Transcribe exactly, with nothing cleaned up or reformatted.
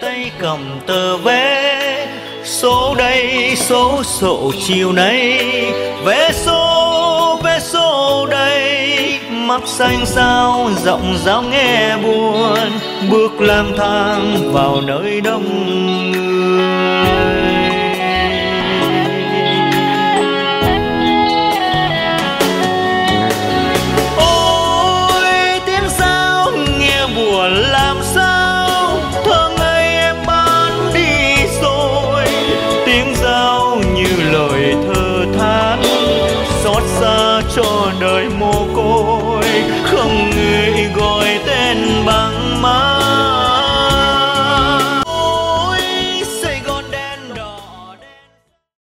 tay cầm tờ vé, số đây số sổ chiều nay, vé số vé số đây, mắt xanh sao giọng giáo nghe buồn, bước lang thang vào nơi đông người. Ôi tiếng sao nghe buồn làm sao, thơ ngây em bán đi rồi, tiếng giao như lời thơ than xót xa cho đời mồ côi.